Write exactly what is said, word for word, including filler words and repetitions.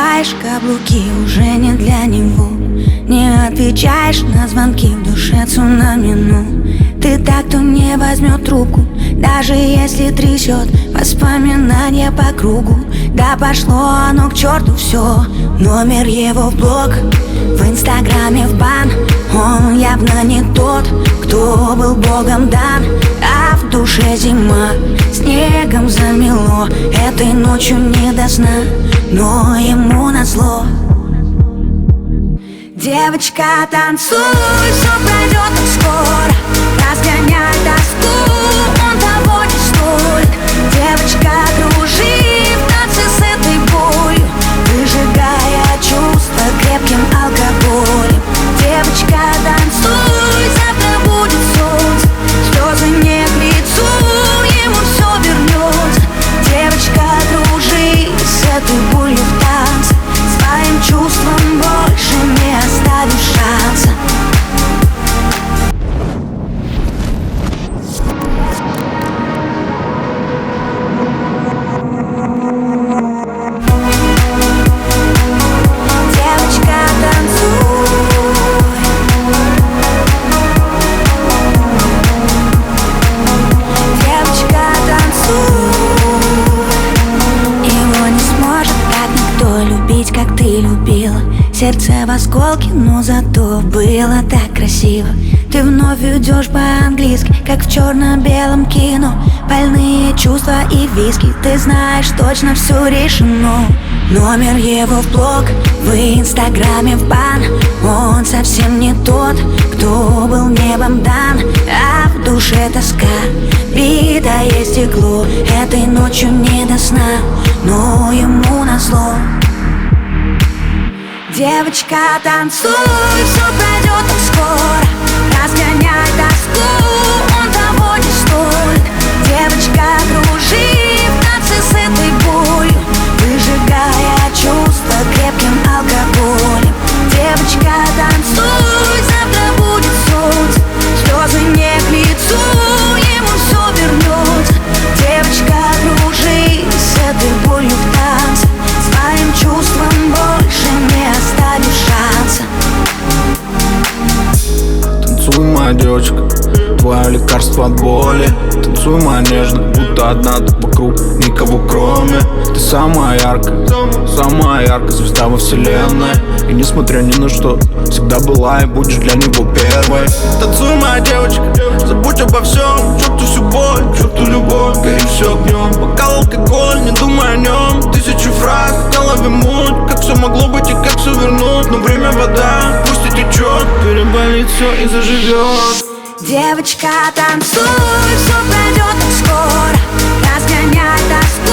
Надеваешь каблуки, уже не для него. Не отвечаешь на звонки, в душе цунами, ну ты так, кто не возьмет трубку, даже если трясет воспоминания по кругу. Да пошло оно к черту все, номер его в блог, в инстаграме в бан. Он явно не тот, кто был богом дан. А в душе зима, снегом замело. Этой ночью не до сна, но ему назло. Девочка, танцуй, все пройдет так скоро. Разгоняй тоску, он того не стоит. Девочка, кружи в танце с этой болью, выжигая чувства крепким алкоголем. Девочка, танцуй, завтра будет солнце, слезы не к лицу, ему все вернется. Девочка, кружи с этой болью в танце, своим чувством больше не оставишь шанса. Как ты любила, сердце в осколке, но зато было так красиво. Ты вновь идешь по-английски, как в черно-белом кино. Больные чувства и виски, ты знаешь, точно все решено. Номер его в блог, в инстаграме в бан. Он совсем не тот, кто был небом дан. А в душе тоска, битое стекло. Этой ночью не до сна, но ему назло. Девочка, танцуй, все пройдет так скоро. Разгоняй тоску, он того не стоит. Девочка, кружи в танце с этой болью, выжигая чувства крепким алкоголем. Девочка, танцуй, завтра будет солнце, слезы не к лицу, ему все вернется. Девочка, кружи с этой болью в танце, своим чувством больше не оставишь шанса. Танцуй, моя девочка, твое лекарство от боли. Танцуй, моя нежная, будто одна ты вокруг, никого кроме. Ты самая яркая, самая яркая звезда во вселенной. И несмотря ни на что, всегда была и будешь для него первой. Танцуй, моя девочка, забудь обо всем, черту всю боль, черту любовь, гори все огнем. Бокал, алкоголь, не думай о нем. Тысячи фраз, в голове муть, как все могло быть и как все вернуть. Но время вода, пусть и течет, переболит все и заживет. Девочка, танцуй, все пройдет так скоро. Разгоняй тоску,